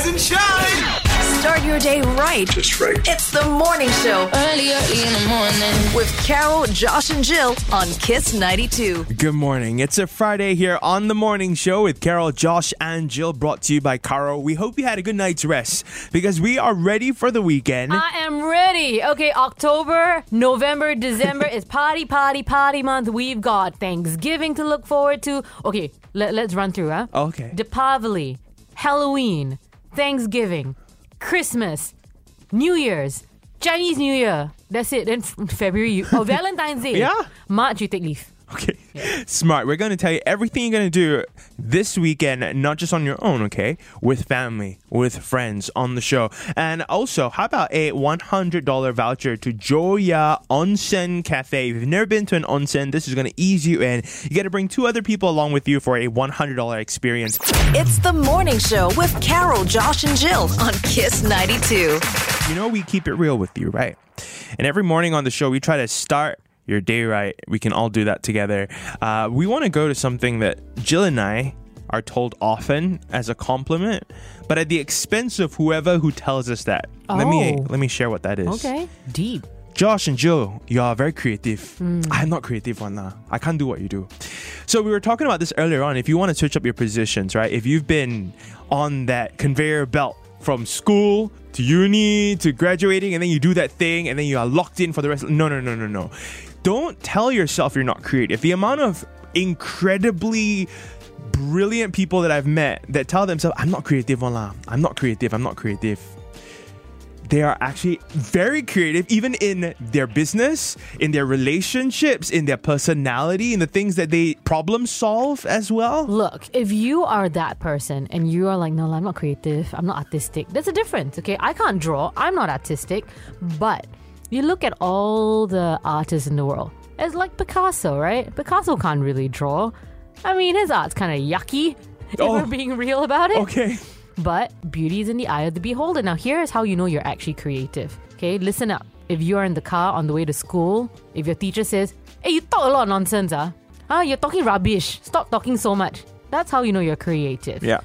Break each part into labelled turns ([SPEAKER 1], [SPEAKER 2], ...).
[SPEAKER 1] Rise and shine.
[SPEAKER 2] Start your day right.
[SPEAKER 1] That's right.
[SPEAKER 2] It's the morning show
[SPEAKER 3] Early in the morning.
[SPEAKER 2] with Carol, Josh, and Jill on Kiss 92.
[SPEAKER 4] Good morning. It's a Friday here on The Morning Show with Carol, Josh, and Jill, brought to you by Caro. We hope you had a good night's rest because we are ready for the weekend.
[SPEAKER 5] I am ready. Okay, October, November, December is party month. We've got Thanksgiving to look forward to. Okay, let's run through, huh?
[SPEAKER 4] Okay.
[SPEAKER 5] Deepavali, Halloween, Thanksgiving, Christmas, New Year's, Chinese New Year. That's it. Then February, Valentine's Day.
[SPEAKER 4] Yeah.
[SPEAKER 5] March, you take leave.
[SPEAKER 4] Okay. Smart. We're going to tell you everything you're going to do this weekend, not just on your own, okay? With family, with friends on the show. And also, how about a $100 voucher to Joya Onsen Cafe? If you've never been to an onsen, this is going to ease you in. You got to bring 2 other people along with you for a $100 experience.
[SPEAKER 2] It's the morning show with Carol, Josh, and Jill on Kiss 92.
[SPEAKER 4] You know, we keep it real with you, right? And every morning on the show, we try to start your day right. We can all do that together. We want to go to something that Jill and I are told often as a compliment, but at the expense of whoever who tells us that. Let me share what that is.
[SPEAKER 5] Okay. Deep.
[SPEAKER 4] Josh and Jill, you are very creative. I'm not creative one lah. I can't do what you do. So we were talking about this earlier on. If you want to switch up your positions, right? If you've been on that conveyor belt from school to uni to graduating, and then you do that thing, and then you are locked in for the rest. No. Don't tell yourself you're not creative. The amount of incredibly brilliant people that I've met that tell themselves, I'm not creative, I'm not creative. They are actually very creative, even in their business, in their relationships, in their personality, in the things that they problem solve as well.
[SPEAKER 5] Look, if you are that person and you are like, no, I'm not creative, I'm not artistic, there's a difference, okay? I can't draw, I'm not artistic, but you look at all the artists in the world. It's like Picasso, right? Picasso can't really draw. I mean, his art's kind of yucky, if we're being real about it.
[SPEAKER 4] Okay.
[SPEAKER 5] But beauty is in the eye of the beholder. Now, here's how you know you're actually creative. Okay, listen up. If you are in the car on the way to school, if your teacher says, hey, you talk a lot of nonsense, you're talking rubbish. Stop talking so much. That's how you know you're creative.
[SPEAKER 4] Yeah.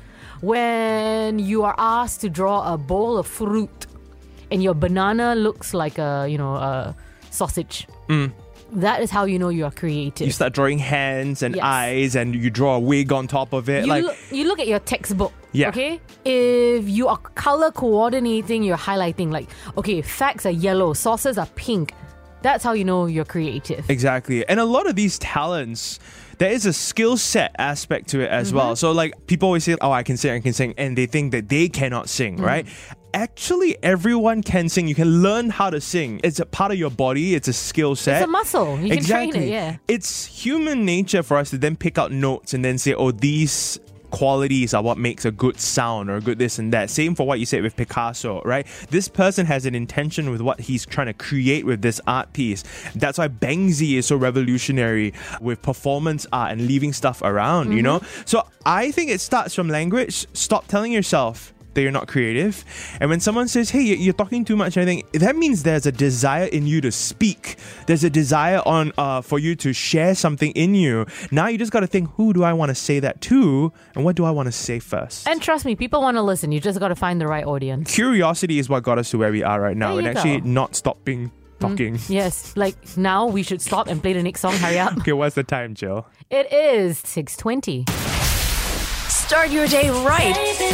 [SPEAKER 5] When you are asked to draw a bowl of fruit and your banana looks like a sausage. That is how you know you are creative.
[SPEAKER 4] You start drawing hands and eyes, and you draw a wig on top of it.
[SPEAKER 5] You look at your textbook.
[SPEAKER 4] Yeah.
[SPEAKER 5] Okay? If you are color coordinating, you're highlighting, like, okay, facts are yellow, sources are pink. That's how you know you're creative.
[SPEAKER 4] Exactly. And a lot of these talents, there is a skill set aspect to it as well. So like people always say, oh, I can sing, and they think that they cannot sing, right? Actually, everyone can sing. You can learn how to sing. It's a part of your body. It's a skill set.
[SPEAKER 5] It's a muscle. You can train it, yeah.
[SPEAKER 4] It's human nature for us to then pick out notes and then say, oh, these qualities are what makes a good sound or a good this and that. Same for what you said with Picasso, right? This person has an intention with what he's trying to create with this art piece. That's why Banksy is so revolutionary with performance art and leaving stuff around, you know? So I think it starts from language. Stop telling yourself that you're not creative. And when someone says, hey, you're talking too much, I think that means there's a desire in you to speak. There's a desire for you to share something in you. Now you just got to think, who do I want to say that to? And what do I want to say first?
[SPEAKER 5] And trust me, people want to listen. You just got to find the right audience.
[SPEAKER 4] Curiosity is what got us to where we are right now. And actually not stopping talking.
[SPEAKER 5] Yes, like now we should stop and play the next song. Hurry up.
[SPEAKER 4] Okay, what's the time, Jill?
[SPEAKER 5] It is 6:20.
[SPEAKER 2] Start your day right.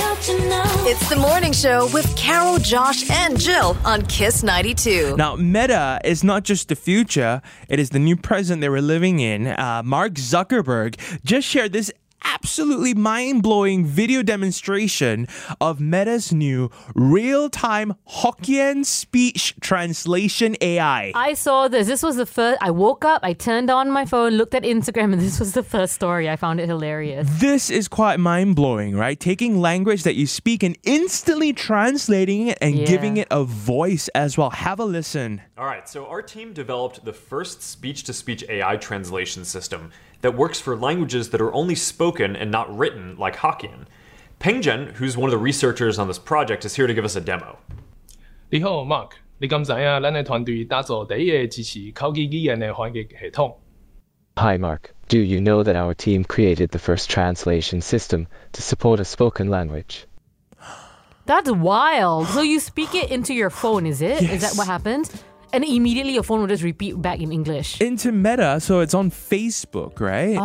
[SPEAKER 2] It's the morning show with Carol, Josh, and Jill on Kiss 92.
[SPEAKER 4] Now, Meta is not just the future, it is the new present that we're living in. Mark Zuckerberg just shared this absolutely mind-blowing video demonstration of Meta's new real-time Hokkien speech translation AI.
[SPEAKER 5] I saw this. This was the first. I woke up, I turned on my phone, looked at Instagram, and this was the first story. I found it hilarious.
[SPEAKER 4] This is quite mind-blowing, right? Taking language that you speak and instantly translating it and giving it a voice as well. Have a listen.
[SPEAKER 6] All right, so our team developed the first speech-to-speech AI translation system that works for languages that are only spoken and not written, like Hokkien. Peng Zhen, who's one of the researchers on this project, is here to give us a demo.
[SPEAKER 7] 你好 ，Mark， 你敢知影咱的团队打造第一个支持口语语言的翻译系统？
[SPEAKER 8] Hi Mark, do you know that our team created the first translation system to support a spoken language?
[SPEAKER 5] That's wild. So you speak it into your phone, is it? Is that what happens? And immediately your phone will just repeat back in English.
[SPEAKER 4] Into Meta, so it's on Facebook, right?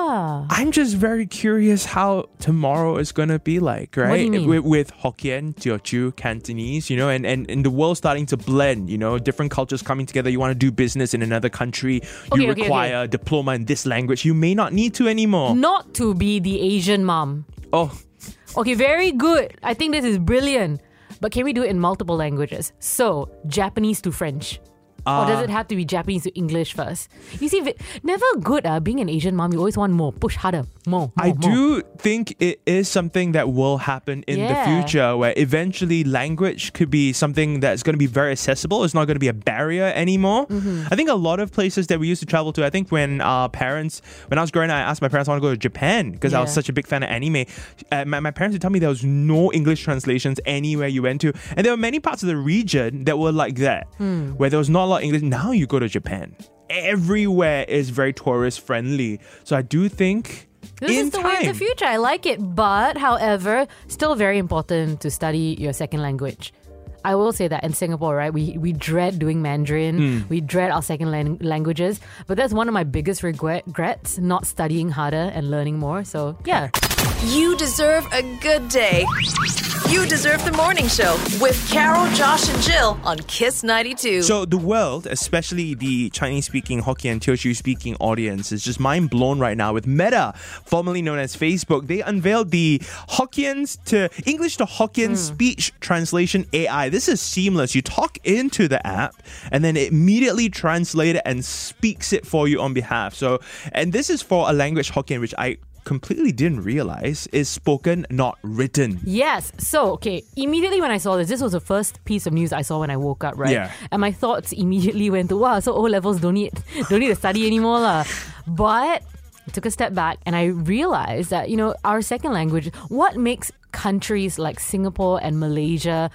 [SPEAKER 4] I'm just very curious how tomorrow is going to be like, right?
[SPEAKER 5] What do you mean?
[SPEAKER 4] With Hokkien, Teochew, Cantonese, and the world starting to blend, different cultures coming together. You want to do business in another country, you require a diploma in this language. You may not need to anymore.
[SPEAKER 5] Not to be the Asian mom.
[SPEAKER 4] Oh,
[SPEAKER 5] Okay, very good. I think this is brilliant. But can we do it in multiple languages? So, Japanese to French. Or does it have to be Japanese to English first? You see, never good being an Asian mom. You always want more. Push harder. More.
[SPEAKER 4] I do think it is something that will happen in the future, where eventually language could be something that's going to be very accessible. It's not going to be a barrier anymore. I think a lot of places that we used to travel to, I think when I was growing up, I asked my parents, I want to go to Japan because I was such a big fan of anime. My parents would tell me there was no English translations anywhere you went to. And there were many parts of the region that were like that, where there was not a lot of English. Now you go to Japan, everywhere is very tourist friendly. So I do think
[SPEAKER 5] this is the way of the future. I like it. But, however, still very important to study your second language. I will say that in Singapore, right, we dread doing Mandarin. We dread our second languages. But that's one of my biggest regrets, not studying harder and learning more. So, yeah.
[SPEAKER 2] You deserve a good day. You deserve the morning show with Carol, Josh, and Jill on Kiss 92.
[SPEAKER 4] So the world, especially the Chinese-speaking, Hokkien, Teochew-speaking audience, is just mind-blown right now with Meta, formerly known as Facebook. They unveiled the English to Hokkien speech translation AI. This is seamless. You talk into the app, and then it immediately translates it and speaks it for you on behalf. So, and this is for a language Hokkien, which I completely didn't realize is spoken, not written.
[SPEAKER 5] Yes. So, okay, immediately when I saw this was the first piece of news I saw when I woke up, right?
[SPEAKER 4] Yeah.
[SPEAKER 5] And my thoughts immediately went to, wow, so O-levels don't need to study anymore lah. But I took a step back and I realized that, our second language, what makes countries like Singapore and Malaysia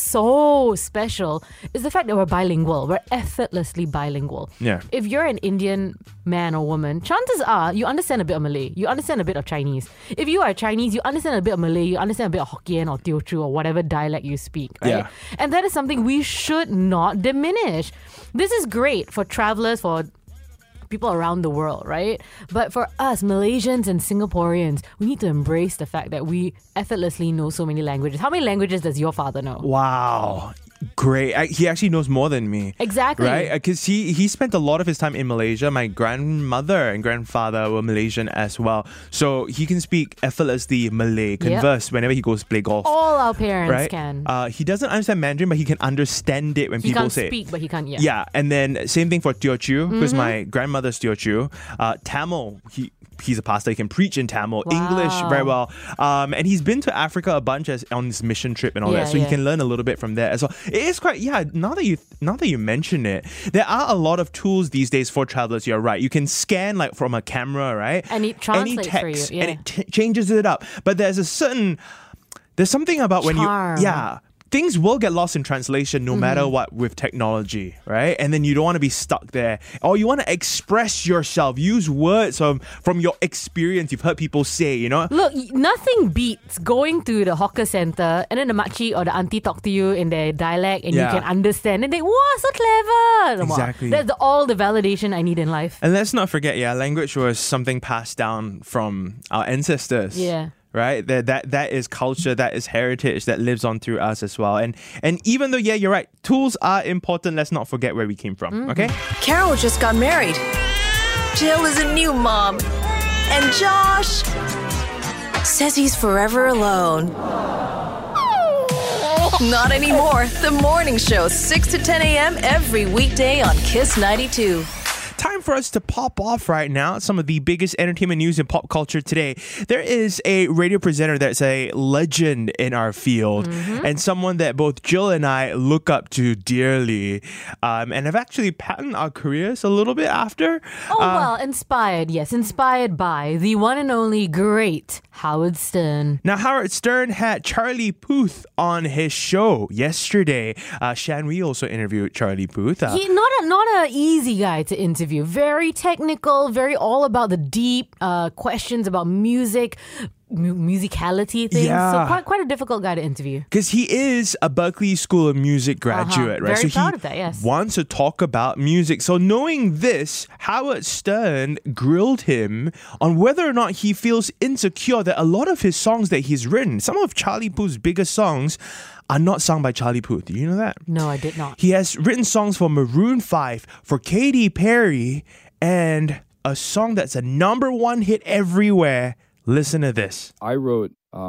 [SPEAKER 5] so special is the fact that we're bilingual. We're effortlessly bilingual.
[SPEAKER 4] Yeah.
[SPEAKER 5] If you're an Indian man or woman, chances are you understand a bit of Malay, you understand a bit of Chinese. If you are Chinese, you understand a bit of Malay, you understand a bit of Hokkien or Teochew or whatever dialect you speak, right?
[SPEAKER 4] Yeah.
[SPEAKER 5] And that is something we should not diminish. This is great for travelers, for people around the world, right? But for us, Malaysians and Singaporeans, we need to embrace the fact that we effortlessly know so many languages. How many languages does your father know?
[SPEAKER 4] Wow. Great. He actually knows more than me.
[SPEAKER 5] Exactly.
[SPEAKER 4] Right? Because he spent a lot of his time in Malaysia. My grandmother and grandfather were Malaysian as well. So he can speak effortlessly Malay, converse whenever he goes to play golf.
[SPEAKER 5] All our parents
[SPEAKER 4] right?
[SPEAKER 5] can.
[SPEAKER 4] He doesn't understand Mandarin, but he can understand it when people say it.
[SPEAKER 5] He can't speak, but he can't,
[SPEAKER 4] Yeah, and then same thing for Teochew, because my grandmother's Teochew. Tamil, he's a pastor. He can preach in Tamil.
[SPEAKER 5] Wow.
[SPEAKER 4] English very well. And he's been to Africa a bunch on his mission trip and all that. So he can learn a little bit from there as well. It is quite, now that you mention it, there are a lot of tools these days for travelers. You're right. You can scan like from a camera, right?
[SPEAKER 5] And it translates
[SPEAKER 4] any text,
[SPEAKER 5] for you. Yeah.
[SPEAKER 4] And it changes it up. But there's something about
[SPEAKER 5] Charm.
[SPEAKER 4] when you, things will get lost in translation no matter what with technology, right? And then you don't want to be stuck there. Or you want to express yourself. Use words from your experience you've heard people say,
[SPEAKER 5] Look, nothing beats going to the hawker centre and then the makcik or the auntie talk to you in their dialect and you can understand. And they, wow, so clever.
[SPEAKER 4] Exactly.
[SPEAKER 5] That's all the validation I need in life.
[SPEAKER 4] And let's not forget, language was something passed down from our ancestors.
[SPEAKER 5] Yeah.
[SPEAKER 4] Right? That is culture, that is heritage that lives on through us as well. And even though, you're right, tools are important, let's not forget where we came from, okay?
[SPEAKER 2] Carol just got married. Jill is a new mom. And Josh says he's forever alone. Not anymore. The morning show, 6 to 10 a.m. every weekday on Kiss 92.
[SPEAKER 4] Time for us to pop off right now some of the biggest entertainment news in pop culture today. There is a radio presenter that's a legend in our field and someone that both Jill and I look up to dearly and have actually patterned our careers a little bit after.
[SPEAKER 5] Inspired by the one and only great Howard Stern.
[SPEAKER 4] Now, Howard Stern had Charlie Puth on his show yesterday. Shan Wee also interviewed Charlie Puth.
[SPEAKER 5] He's not an easy guy to interview. Very technical, very all about the deep questions about music. musicality things.
[SPEAKER 4] Yeah.
[SPEAKER 5] So quite a difficult guy to interview.
[SPEAKER 4] Because he is a Berklee School of Music graduate, right?
[SPEAKER 5] Very
[SPEAKER 4] so
[SPEAKER 5] proud
[SPEAKER 4] he
[SPEAKER 5] of that, yes.
[SPEAKER 4] wants to talk about music. So knowing this, Howard Stern grilled him on whether or not he feels insecure that a lot of his songs that he's written, some of Charlie Puth's biggest songs, are not sung by Charlie Puth. Do you know that?
[SPEAKER 5] No, I did not.
[SPEAKER 4] He has written songs for Maroon 5, for Katy Perry, and a song that's a number one hit everywhere. Listen to this.
[SPEAKER 1] I wrote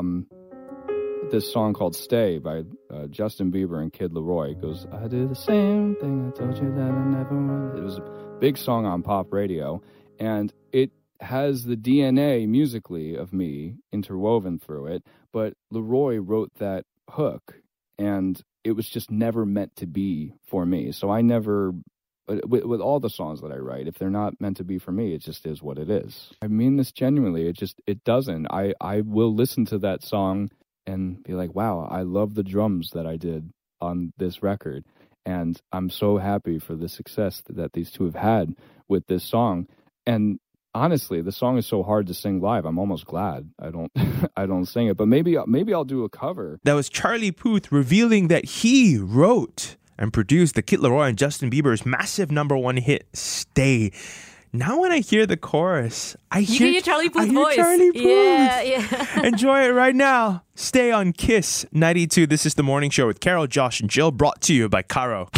[SPEAKER 1] this song called Stay by Justin Bieber and Kid Laroi. It goes, I do the same thing I told you that I never would. It was a big song on pop radio, and it has the DNA musically of me interwoven through it, but Laroi wrote that hook, and it was just never meant to be for me. So I never... With all the songs that I write, if they're not meant to be for me, it just is what it is. I mean this genuinely. It doesn't. I will listen to that song and be like, wow, I love the drums that I did on this record. And I'm so happy for the success that these two have had with this song. And honestly, the song is so hard to sing live. I'm almost glad I don't sing it. But maybe I'll do a cover.
[SPEAKER 4] That was Charlie Puth revealing that he wrote and produced the Kid Laroi and Justin Bieber's massive number one hit, Stay. Now when I hear the chorus, I hear
[SPEAKER 5] Charlie Puth's
[SPEAKER 4] hear
[SPEAKER 5] voice.
[SPEAKER 4] Charlie Puth.
[SPEAKER 5] Yeah.
[SPEAKER 4] Enjoy it right now. Stay on Kiss 92. This is The Morning Show with Carol, Josh, and Jill, brought to you by Caro.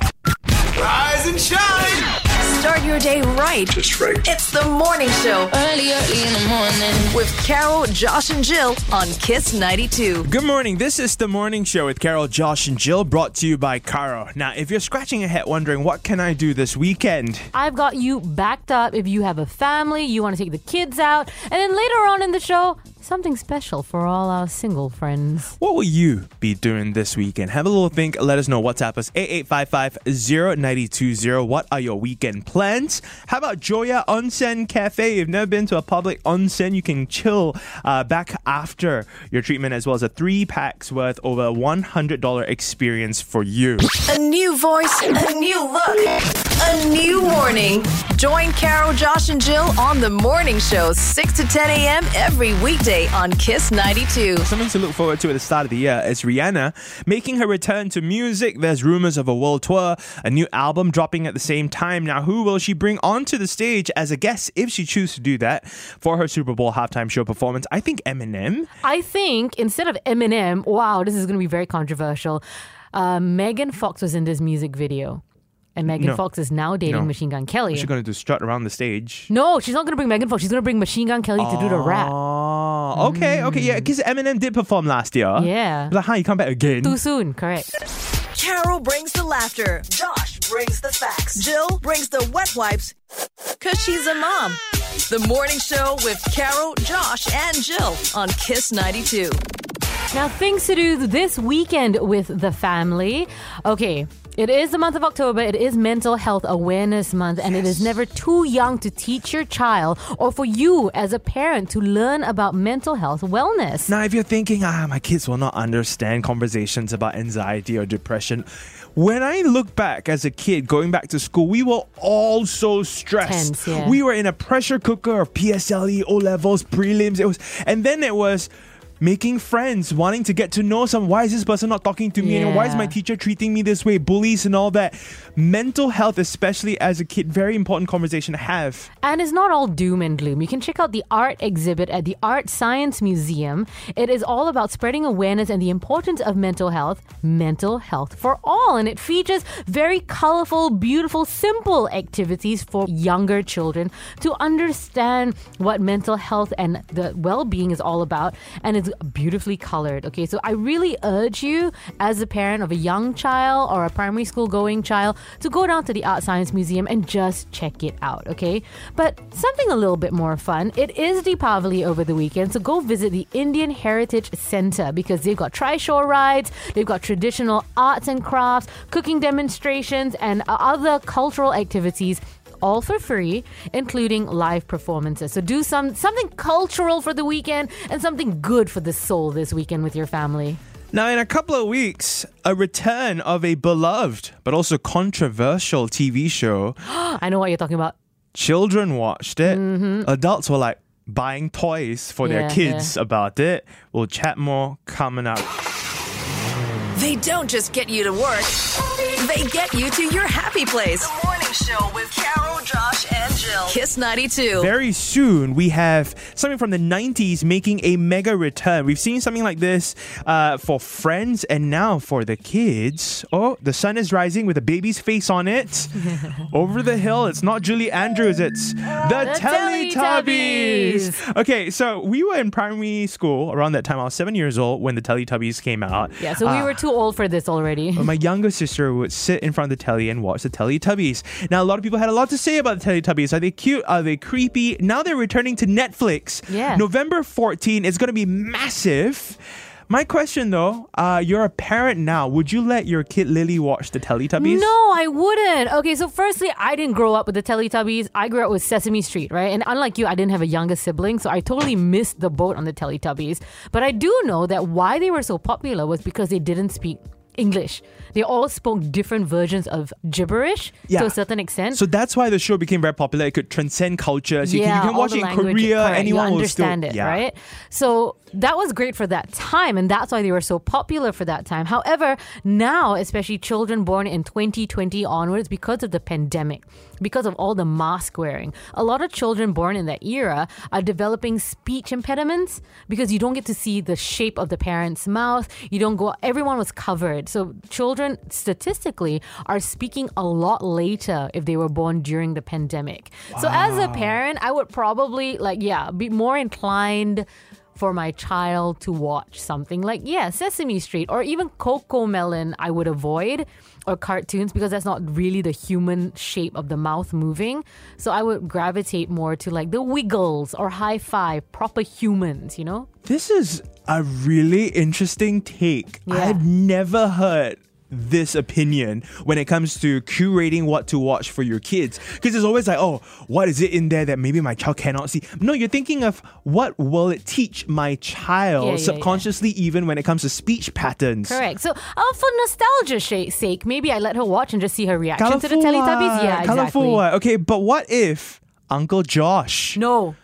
[SPEAKER 9] Rise and shine.
[SPEAKER 2] Start your day right.
[SPEAKER 9] Just right.
[SPEAKER 2] It's The Morning Show
[SPEAKER 3] Early in the morning.
[SPEAKER 2] with Carol, Josh, and Jill on Kiss 92.
[SPEAKER 4] Good morning. This is The Morning Show with Carol, Josh, and Jill, brought to you by Caro. Now, if you're scratching your head wondering, what can I do this weekend?
[SPEAKER 5] I've got you backed up if you have a family, you want to take the kids out, and then later on in the show, something special for all our single friends.
[SPEAKER 4] What will you be doing this weekend? Have a little think. Let us know. WhatsApp us 8855-0920. What are your weekend plans? How about Joya Onsen Cafe? If you've never been to a public onsen, you can chill back after your treatment, as well as a 3-packs worth over $100 experience for you.
[SPEAKER 2] A new voice, a new look, a new morning. Join Carol, Josh, and Jill on The Morning Show, 6 to 10 a.m. every weekday on Kiss 92.
[SPEAKER 4] Something to look forward to at the start of the year is Rihanna making her return to music. There's rumors of a world tour, a new album dropping at the same time. Now, who will she bring onto the stage as a guest if she chooses to do that for her Super Bowl halftime show performance? I think Eminem.
[SPEAKER 5] I think instead of Eminem, wow, this is going to be very controversial. Megan Fox was in this music video. And Megan Fox is now dating Machine Gun Kelly.
[SPEAKER 4] What's she going to do? Strut around the stage?
[SPEAKER 5] No, she's not going to bring Megan Fox. She's going to bring Machine Gun Kelly to do the rap.
[SPEAKER 4] Oh, okay, yeah. Because Eminem did perform last year.
[SPEAKER 5] Yeah.
[SPEAKER 4] Like, hi, you come back again.
[SPEAKER 5] Too soon, correct.
[SPEAKER 2] Carol brings the laughter. Josh brings the facts. Jill brings the wet wipes. Because she's a mom. The Morning Show with Carol, Josh, and Jill on Kiss 92.
[SPEAKER 5] Now, things to do this weekend with the family. Okay. It is the month of October. It is Mental Health Awareness Month, and it is never too young to teach your child or for you as a parent to learn about mental health wellness.
[SPEAKER 4] Now, if you're thinking, my kids will not understand conversations about anxiety or depression, when I look back as a kid going back to school, we were all so stressed.
[SPEAKER 5] Tense, yeah.
[SPEAKER 4] We were in a pressure cooker of PSLE, O-levels, prelims. And then it was making friends, wanting to get to know someone. Why is this person not talking to me anymore? Why is my teacher treating me this way? Bullies and all that. Mental health, especially as a kid, very important conversation to have. And
[SPEAKER 5] it's not all doom and gloom. You can check out the art exhibit at the Art Science Museum. It is all about spreading awareness and the importance of mental health for all. And it features very colorful, beautiful, simple activities for younger children to understand what mental health and the well-being is all about. And it's beautifully colored. Okay, so I really urge you as a parent of a young child or a primary school going child to go down to the Art Science Museum and just check it out, okay? But something a little bit more fun. It is Deepavali over the weekend, so go visit the Indian Heritage Center because they've got tri-shore rides, they've got traditional arts and crafts, cooking demonstrations, and other cultural activities, all for free, including live performances. So do something cultural for the weekend and something good for the soul this weekend with your family.
[SPEAKER 4] Now, in a couple of weeks, a return of a beloved but also controversial TV show.
[SPEAKER 5] I know what you're talking about.
[SPEAKER 4] Children watched it. Adults were like, buying toys for their
[SPEAKER 5] Yeah,
[SPEAKER 4] kids about it. We'll chat more coming up.
[SPEAKER 2] They don't just get you to work, they get you to your happy place. The Morning Show with Carol, Josh, and Jill. Kiss 92.
[SPEAKER 4] Very soon, we have something from the 90s making a mega return. We've seen something like this for Friends and now for the kids. Oh, the sun is rising with a baby's face on it. Over the hill, it's not Julie Andrews, it's the Teletubbies. Okay, so we were in primary school around that time. I was 7 years old when the Teletubbies came out.
[SPEAKER 5] Yeah, so we were too old for this already.
[SPEAKER 4] My younger sister would sit in front of the telly and watch the Teletubbies. Now, a lot of people had a lot to say about the Teletubbies. Are they cute? Are they creepy? Now they're returning to Netflix.
[SPEAKER 5] Yeah.
[SPEAKER 4] November 14 is going to be massive. My question though, you're a parent now. Would you let your kid Lily watch the Teletubbies?
[SPEAKER 5] No, I wouldn't. Okay, so firstly, I didn't grow up with the Teletubbies. I grew up with Sesame Street, right? And unlike you, I didn't have a younger sibling, so I totally missed the boat on the Teletubbies. But I do know that why they were so popular was because they didn't speak English. They all spoke different versions of gibberish to a certain extent.
[SPEAKER 4] So that's why the show became very popular. It could transcend cultures. You can watch it in Korea.
[SPEAKER 5] Correct.
[SPEAKER 4] Anyone
[SPEAKER 5] you
[SPEAKER 4] will still
[SPEAKER 5] understand it, right? So that was great for that time, and that's why they were so popular for that time. However, now, especially children born in 2020 onwards, because of the pandemic, because of all the mask wearing, a lot of children born in that era are developing speech impediments because you don't get to see the shape of the parent's mouth. You don't go, everyone was covered. So children statistically are speaking a lot later if they were born during the pandemic. Wow. So as a parent, I would probably be more inclined for my child to watch something like, Sesame Street or even Coco Melon I would avoid, or cartoons, because that's not really the human shape of the mouth moving. So I would gravitate more to like the Wiggles or High Five, proper humans, you know?
[SPEAKER 4] This is a really interesting take.
[SPEAKER 5] Yeah.
[SPEAKER 4] I've never heard this opinion when it comes to curating what to watch for your kids, because it's always like, oh, what is it in there that maybe my child cannot see? No, you're thinking of what will it teach my child subconsciously, even when it comes to speech patterns.
[SPEAKER 5] Correct. So for nostalgia's sake, maybe I let her watch and just see her reaction to the Teletubbies. Yeah, exactly.
[SPEAKER 4] Okay, but what if Uncle Josh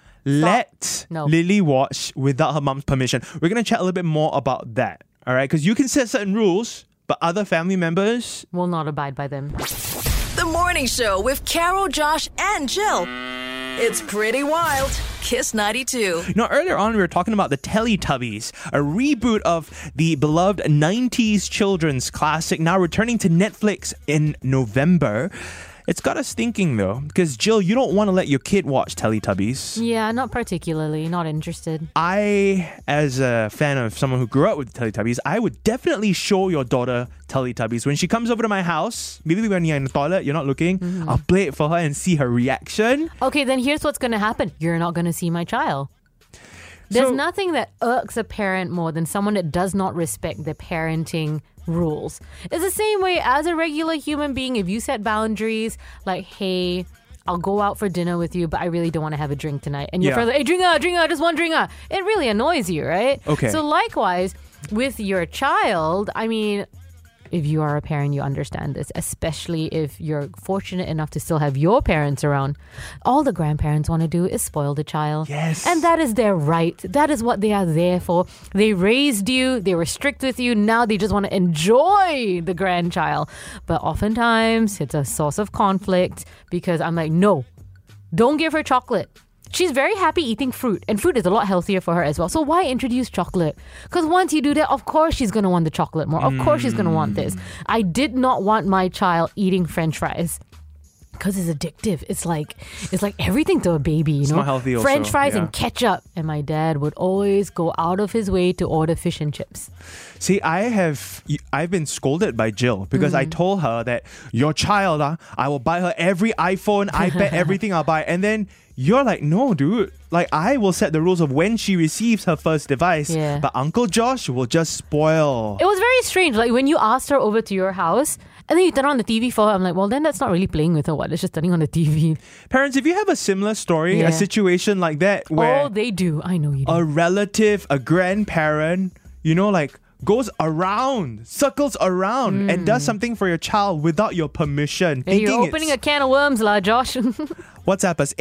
[SPEAKER 4] let Lily watch without her mom's permission? We're going to chat a little bit more about that, all right? Because you can set certain rules, but other family members
[SPEAKER 5] will not abide by them.
[SPEAKER 2] The Morning Show with Carol, Josh, and Jill. It's pretty wild. Kiss 92.
[SPEAKER 4] Now, earlier on, we were talking about the Teletubbies, a reboot of the beloved 90s children's classic, now returning to Netflix in November. It's got us thinking, though, because Jill, you don't want to let your kid watch Teletubbies.
[SPEAKER 5] Yeah, not particularly. Not interested.
[SPEAKER 4] I, as a fan of someone who grew up with Teletubbies, I would definitely show your daughter Teletubbies. When she comes over to my house, maybe when you're in the toilet, you're not looking, I'll play it for her and see her reaction.
[SPEAKER 5] Okay, then here's what's going to happen. You're not going to see my child. There's nothing that irks a parent more than someone that does not respect the parenting rules. It's the same way as a regular human being. If you set boundaries like, hey, I'll go out for dinner with you, but I really don't want to have a drink tonight. And you're further, hey, drink, just one drink. It really annoys you, right?
[SPEAKER 4] Okay.
[SPEAKER 5] So likewise, with your child, I mean, if you are a parent, you understand this, especially if you're fortunate enough to still have your parents around. All the grandparents want to do is spoil the child.
[SPEAKER 4] Yes.
[SPEAKER 5] And that is their right. That is what they are there for. They raised you. They were strict with you. Now they just want to enjoy the grandchild. But oftentimes, it's a source of conflict because I'm like, no, don't give her chocolate. She's very happy eating fruit, and fruit is a lot healthier for her as well. So why introduce chocolate? Because once you do that, of course she's going to want the chocolate more. Of course she's going to want this. I did not want my child eating French fries. Because it's addictive. It's like everything to a baby, you know.
[SPEAKER 4] It's not healthy also.
[SPEAKER 5] French fries and ketchup. And my dad would always go out of his way to order fish and chips.
[SPEAKER 4] See, I've been scolded by Jill because I told her that your child, I will buy her every iPhone, iPad, everything I'll buy. And then you're like, no, dude. Like, I will set the rules of when she receives her first device.
[SPEAKER 5] Yeah.
[SPEAKER 4] But Uncle Josh will just spoil.
[SPEAKER 5] It was very strange. Like, when you asked her over to your house, and then you turn on the TV for her, I'm like, well, then that's not really playing with her. What? It's just turning on the TV.
[SPEAKER 4] Parents, if you have a similar story, a situation like that where...
[SPEAKER 5] Oh, they do. I know you do.
[SPEAKER 4] A relative, a grandparent, you know, like goes around, circles around, and does something for your child without your permission.
[SPEAKER 5] Hey, you're opening a can of worms, lah, Josh.
[SPEAKER 4] WhatsApp us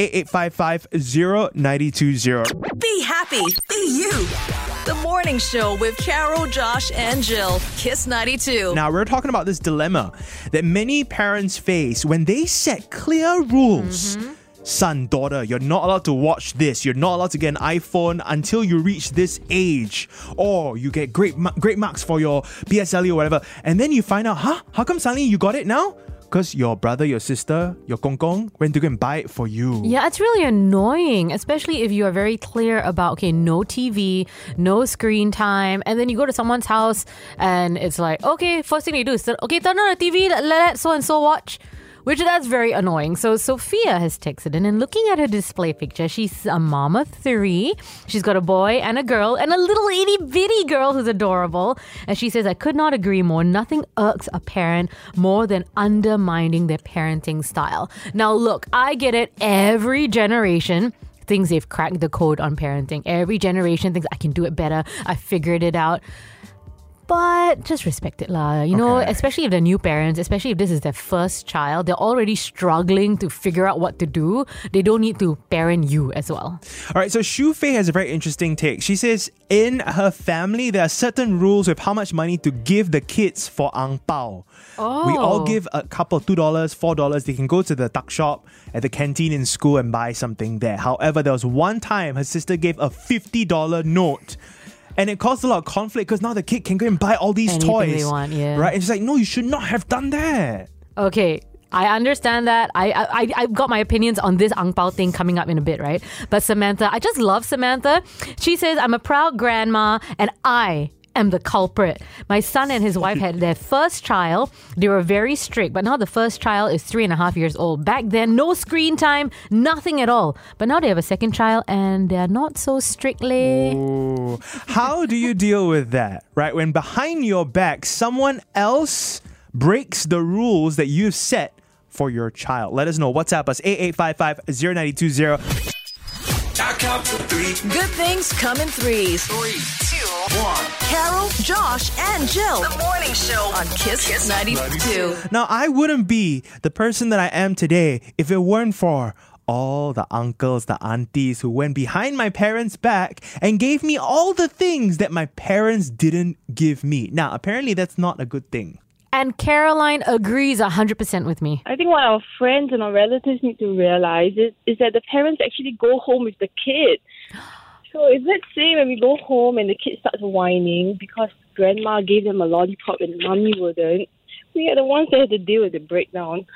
[SPEAKER 4] 8855-0920.
[SPEAKER 2] Be happy. Be you. The Morning Show with Carol, Josh, and Jill. Kiss 92.
[SPEAKER 4] Now, we're talking about this dilemma that many parents face when they set clear rules. Son, daughter, you're not allowed to watch this. You're not allowed to get an iPhone until you reach this age. Or you get great marks for your PSLE or whatever. And then you find out, how come suddenly you got it now? Because your brother, your sister, your gong gong went to go and buy it for you.
[SPEAKER 5] Yeah, it's really annoying, especially if you are very clear about, okay, no TV, no screen time. And then you go to someone's house and it's like, okay, first thing you do is, okay, turn on the TV, let so-and-so watch. Which that's very annoying. So Sophia has texted in and looking at her display picture, she's a mom of 3. She's got a boy and a girl and a little itty bitty girl who's adorable. And she says, I could not agree more. Nothing irks a parent more than undermining their parenting style. Now look, I get it. Every generation thinks they've cracked the code on parenting. Every generation thinks I can do it better. I figured it out. But just respect it lah. You know, especially if they're new parents, especially if this is their first child, they're already struggling to figure out what to do. They don't need to parent you as well.
[SPEAKER 4] All right, so Shu Fei has a very interesting take. She says, in her family, there are certain rules with how much money to give the kids for ang pao.
[SPEAKER 5] Oh.
[SPEAKER 4] We all give a couple, $2, $4. They can go to the tuck shop at the canteen in school and buy something there. However, there was one time her sister gave a $50 note. And it caused a lot of conflict because now the kid can go and buy all these
[SPEAKER 5] Anything
[SPEAKER 4] toys.
[SPEAKER 5] they want, yeah.
[SPEAKER 4] Right? And she's like, no, you should not have done that.
[SPEAKER 5] Okay, I understand that. I've got my opinions on this ang pao thing coming up in a bit, right? But Samantha, I just love Samantha. She says, I'm a proud grandma and I am the culprit. My son and his wife had their first child. They were very strict, but now the first child is 3.5 years old. Back then, no screen time, nothing at all. But now they have a second child and they're not so strictly.
[SPEAKER 4] Ooh. How do you deal with that, right? When behind your back, someone else breaks the rules that you've set for your child. Let us know. WhatsApp us 8855-0920.
[SPEAKER 9] I count to 3.
[SPEAKER 2] Good things come in threes.
[SPEAKER 9] 3, 2, 1.
[SPEAKER 2] Carol, Josh, and Jill. The Morning Show on Kiss 92.
[SPEAKER 4] Now, I wouldn't be the person that I am today if it weren't for all the uncles, the aunties who went behind my parents' back and gave me all the things that my parents didn't give me. Now, apparently that's not a good thing.
[SPEAKER 5] And Caroline agrees 100% with me.
[SPEAKER 10] I think what our friends and our relatives need to realize is that the parents actually go home with the kid. So if let's say when we go home and the kid starts whining because grandma gave them a lollipop and mommy wouldn't, we are the ones that have to deal with the breakdown.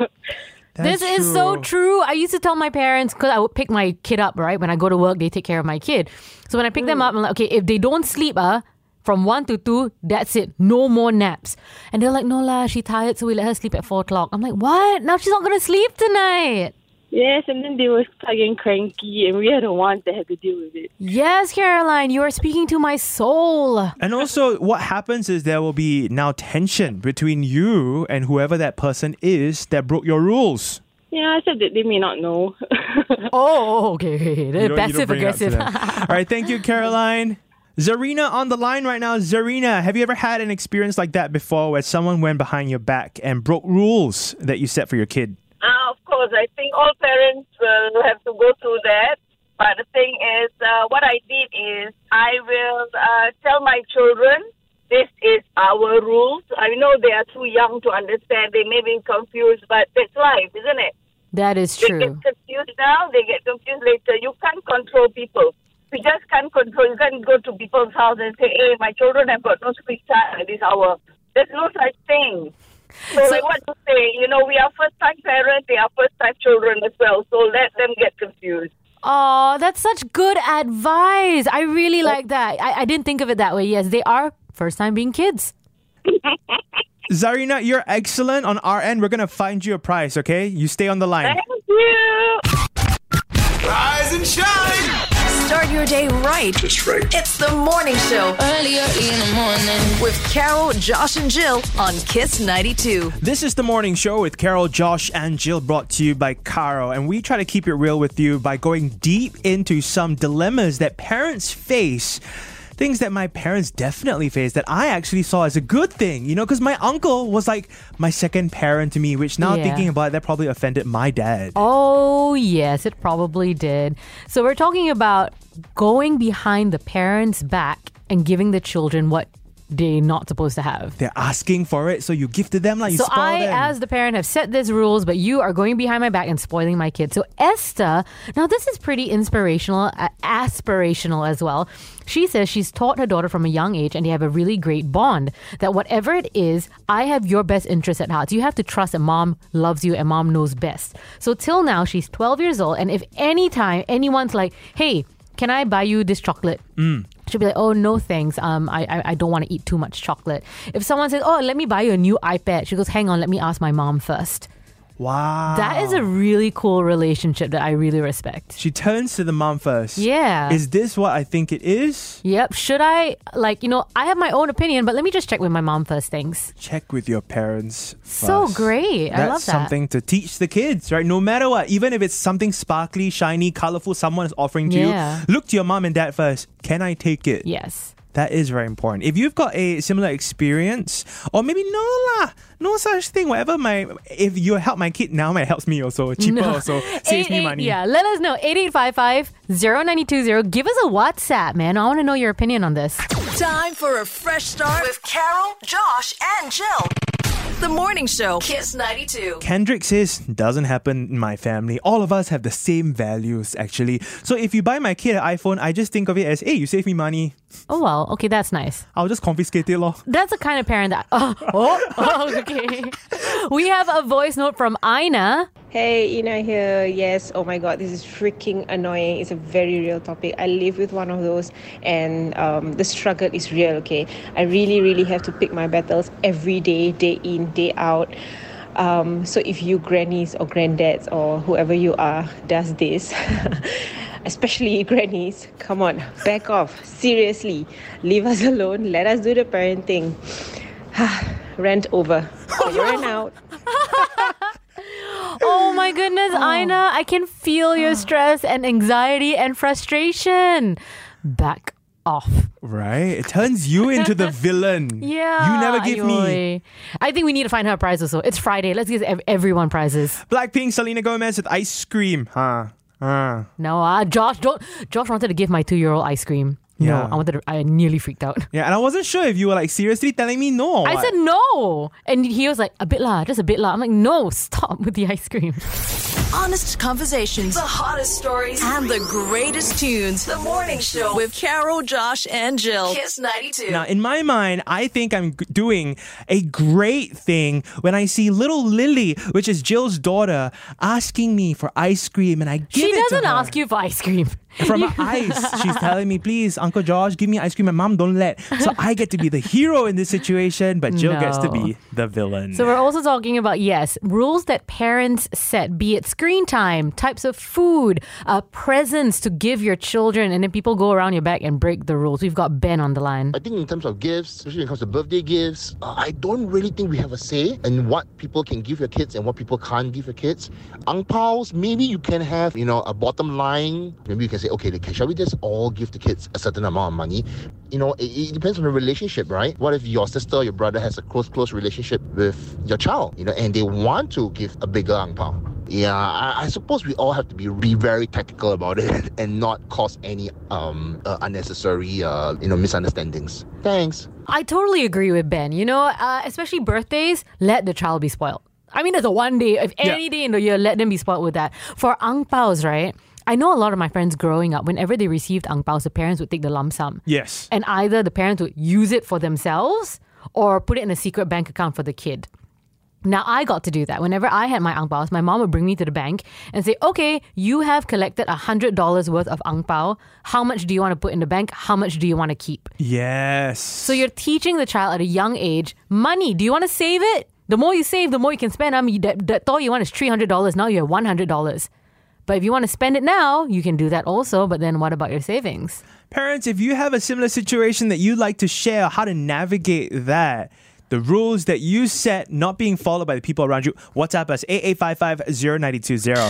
[SPEAKER 5] This is so true. I used to tell my parents, because I would pick my kid up, right? When I go to work, they take care of my kid. So when I pick them up, I'm like, okay, if they don't sleep, from 1 to 2, that's it. No more naps. And they're like, no lah, she's tired, so we let her sleep at 4 o'clock. I'm like, what? Now she's not going to sleep tonight.
[SPEAKER 10] Yes, and then they were start getting cranky, and we are the ones that had to deal with it.
[SPEAKER 5] Yes, Caroline, you are speaking to my soul.
[SPEAKER 4] And also, what happens is there will be now tension between you and whoever that person is that broke your rules.
[SPEAKER 10] Yeah, I said that they may not know.
[SPEAKER 5] Okay. They're passive-aggressive.
[SPEAKER 4] All right, thank you, Caroline. Zarina on the line right now. Zarina, have you ever had an experience like that before where someone went behind your back and broke rules that you set for your kid?
[SPEAKER 11] Of course, I think all parents will have to go through that. But the thing is, what I did is I will tell my children, this is our rules. I know they are too young to understand. They may be confused, but that's life, isn't it?
[SPEAKER 5] That is true.
[SPEAKER 11] They get confused now, they get confused later. You can't control people. You just can't control. You can't go to people's house and say, hey, my children have got no screen time at this hour. There's no such thing. So like what to say, we are first-time parents, they are first-time children as well. So let them get confused.
[SPEAKER 5] Oh, that's such good advice. I really like that. I didn't think of it that way. Yes, they are first-time being kids.
[SPEAKER 4] Zarina, you're excellent on our end. We're going to find you a prize, okay? You stay on the line.
[SPEAKER 11] Thank you.
[SPEAKER 9] Rise and shine.
[SPEAKER 2] Start your day right.
[SPEAKER 9] Just right.
[SPEAKER 2] It's the Morning Show.
[SPEAKER 3] Early in the morning.
[SPEAKER 2] With Carol, Josh, and Jill on Kiss 92.
[SPEAKER 4] This is the Morning Show with Carol, Josh, and Jill, brought to you by Caro. And we try to keep it real with you by going deep into some dilemmas that parents face things that my parents definitely faced that I actually saw as a good thing, you know, because my uncle was like my second parent to me, which now
[SPEAKER 5] Yeah.
[SPEAKER 4] thinking about it, that probably offended my dad.
[SPEAKER 5] Oh, yes, it probably did. So we're talking about going behind the parents' back and giving the children what they're not supposed to have.
[SPEAKER 4] They're asking for it, so you give to them, like you
[SPEAKER 5] So
[SPEAKER 4] spoil
[SPEAKER 5] I,
[SPEAKER 4] them.
[SPEAKER 5] as the parent, have set these rules, but you are going behind my back and spoiling my kid. So Esther, now this is pretty inspirational, aspirational as well. She says she's taught her daughter from a young age and they have a really great bond. That whatever it is, I have your best interest at heart. So you have to trust that mom loves you and mom knows best. So till now, she's 12 years old. And if anytime anyone's like, hey, can I buy you this chocolate? She'll be like, oh, no thanks. I don't want to eat too much chocolate. If someone says, oh, let me buy you a new iPad, she goes, hang on, let me ask my mom first.
[SPEAKER 4] Wow.
[SPEAKER 5] That is a really cool relationship that I really respect.
[SPEAKER 4] She turns to the mom first.
[SPEAKER 5] Yeah.
[SPEAKER 4] Is this what I think it is?
[SPEAKER 5] Yep. Should I, I have my own opinion, but let me just check with my mom first things.
[SPEAKER 4] Check with your parents
[SPEAKER 5] So
[SPEAKER 4] first.
[SPEAKER 5] great. I
[SPEAKER 4] That's
[SPEAKER 5] love that.
[SPEAKER 4] something to teach the kids, right? No matter what, even if it's something sparkly, shiny, colorful someone is offering to
[SPEAKER 5] Yeah.
[SPEAKER 4] you, look to your mom and dad first. Can I take it?
[SPEAKER 5] Yes.
[SPEAKER 4] That is very important. If you've got a similar experience, or maybe no such thing, if you help my kid now, it helps me also. Cheaper also. Saves me money.
[SPEAKER 5] Yeah, let us know. 8855-0920. Give us a WhatsApp, man. I want to know your opinion on this.
[SPEAKER 2] Time for a fresh start with Carol, Josh, and Jill. The Morning Show, Kiss 92.
[SPEAKER 4] Kendrick says, doesn't happen in my family. All of us have the same values, actually. So if you buy my kid an iPhone, I just think of it as, hey, you save me money.
[SPEAKER 5] Oh, well. Okay, that's nice.
[SPEAKER 4] I'll just confiscate it, lor.
[SPEAKER 5] That's the kind of parent that... okay. We have a voice note from Aina.
[SPEAKER 12] Hey, Ina here. Yes, oh my god, this is freaking annoying. It's a very real topic. I live with one of those and the struggle is real, okay? I really have to pick my battles every day, day in, day out. So if you grannies or granddads or whoever you are does this, especially grannies, come on, back off. Seriously, leave us alone. Let us do the parenting. Rant over. Oh, you ran out.
[SPEAKER 5] Oh my goodness, Aina, I can feel your stress and anxiety and frustration. Back off.
[SPEAKER 4] Right? It turns you into the villain.
[SPEAKER 5] Yeah.
[SPEAKER 4] You never give me.
[SPEAKER 5] Ayoy. I think we need to find her a prize also. It's Friday. Let's give everyone prizes.
[SPEAKER 4] Blackpink, Selena Gomez with ice cream.
[SPEAKER 5] No, Josh wanted to give my 2-year-old ice cream.
[SPEAKER 4] Yeah.
[SPEAKER 5] No, I nearly freaked out.
[SPEAKER 4] Yeah, and I wasn't sure if you were like seriously telling me no.
[SPEAKER 5] I said no. And he was like, just a bit lah. I'm like, no, stop with the ice cream.
[SPEAKER 2] Honest conversations, the hottest stories, and the greatest tunes. The Morning Show with Carol, Josh, and Jill. Kiss 92.
[SPEAKER 4] Now, in my mind, I think I'm doing a great thing when I see little Lily, which is Jill's daughter, asking me for ice cream, and I give
[SPEAKER 5] She
[SPEAKER 4] it to
[SPEAKER 5] doesn't
[SPEAKER 4] her.
[SPEAKER 5] ask you for ice cream.
[SPEAKER 4] From her eyes, she's telling me, please, Uncle Josh, give me ice cream. And Mom, don't let. So I get to be the hero in this situation, but Jill gets to be the villain.
[SPEAKER 5] So we're also talking about, yes, rules that parents set, be it screen time, types of food, presents to give your children, and then people go around your back and break the rules. We've got Ben on the line.
[SPEAKER 13] I think in terms of gifts, especially when it comes to birthday gifts, I don't really think we have a say in what people can give your kids and what people can't give your kids. Ang paos, maybe you can have, a bottom line. Maybe you can say, okay, shall we just all give the kids a certain amount of money? It depends on the relationship, right? What if your sister or your brother has a close relationship with your child, and they want to give a bigger ang pao? Yeah, I suppose we all have to be very tactical about it and not cause any unnecessary, misunderstandings. Thanks.
[SPEAKER 5] I totally agree with Ben. Especially birthdays, let the child be spoiled. I mean, there's a one day, if any day in the year, let them be spoiled with that. For ang paos, right? I know a lot of my friends growing up, whenever they received ang paos, the parents would take the lump sum.
[SPEAKER 4] Yes.
[SPEAKER 5] And either the parents would use it for themselves or put it in a secret bank account for the kid. Now, I got to do that. Whenever I had my ang paos, my mom would bring me to the bank and say, okay, you have collected $100 worth of ang pao. How much do you want to put in the bank? How much do you want to keep?
[SPEAKER 4] Yes.
[SPEAKER 5] So you're teaching the child at a young age, money, do you want to save it? The more you save, the more you can spend. I mean, that all you want is $300. Now you have $100. But if you want to spend it now, you can do that also. But then what about your savings?
[SPEAKER 4] Parents, if you have a similar situation that you'd like to share how to navigate that, the rules that you set not being followed by the people around you. WhatsApp us 8855-0920.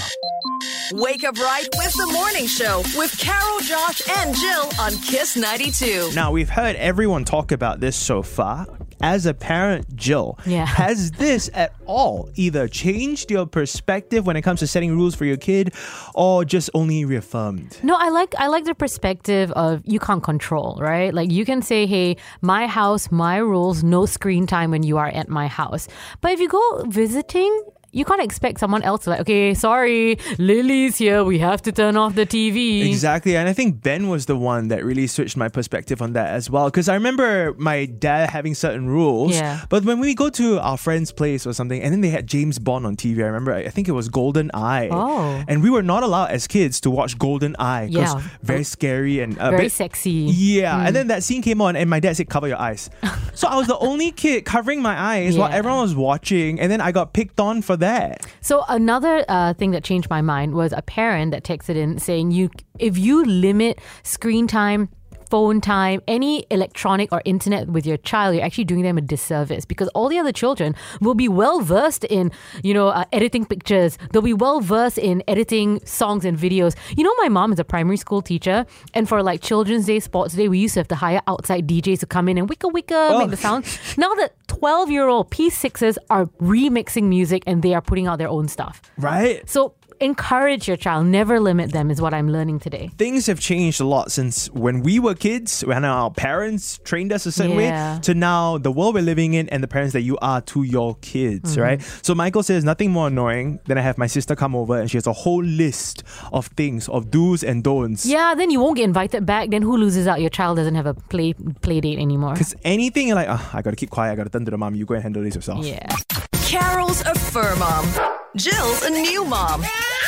[SPEAKER 2] Wake up right with the morning show with Carol, Josh, and Jill on Kiss 92.
[SPEAKER 4] Now, we've heard everyone talk about this so far. As a parent, Jill, has this at all either changed your perspective when it comes to setting rules for your kid or just only reaffirmed?
[SPEAKER 5] No, I like the perspective of you can't control, right? Like you can say, hey, my house, my rules, no screen time when you are at my house. But if you go visiting, you can't expect someone else to like, okay, sorry, Lily's here. We have to turn off the TV.
[SPEAKER 4] Exactly. And I think Ben was the one that really switched my perspective on that as well. Because I remember my dad having certain rules.
[SPEAKER 5] Yeah.
[SPEAKER 4] But when we go to our friend's place or something, and then they had James Bond on TV, I remember, I think it was Golden Eye.
[SPEAKER 5] Oh.
[SPEAKER 4] And we were not allowed as kids to watch Golden Eye. Because very scary and a
[SPEAKER 5] very
[SPEAKER 4] bit
[SPEAKER 5] sexy.
[SPEAKER 4] Yeah. And then that scene came on and my dad said, cover your eyes. So I was the only kid covering my eyes while everyone was watching. And then I got picked on for that.
[SPEAKER 5] So another thing that changed my mind was a parent that texted in saying if you limit screen time, phone time, any electronic or internet with your child, you're actually doing them a disservice because all the other children will be well versed in, editing pictures. They'll be well versed in editing songs and videos. My mom is a primary school teacher, and for like Children's Day, Sports Day, we used to have to hire outside DJs to come in and wicka make the sound. Now that 12-year-old P6s are remixing music and they are putting out their own stuff.
[SPEAKER 4] Right.
[SPEAKER 5] So encourage your child, never limit them is what I'm learning today.
[SPEAKER 4] Things have changed a lot since when we were kids, when our parents trained us a certain way, to now the world we're living in and the parents that you are to your kids, right? So Michael says nothing more annoying than I have my sister come over and she has a whole list of things, of do's and don'ts.
[SPEAKER 5] Yeah, then you won't get invited back. Then who loses out? Your child doesn't have a play date anymore.
[SPEAKER 4] Because anything you're like, I gotta keep quiet, I gotta turn to the mom, you go and handle this yourself.
[SPEAKER 5] Yeah.
[SPEAKER 2] Carol's a fur mom. Jill's a new mom.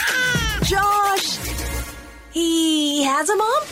[SPEAKER 2] Josh, he has a mom?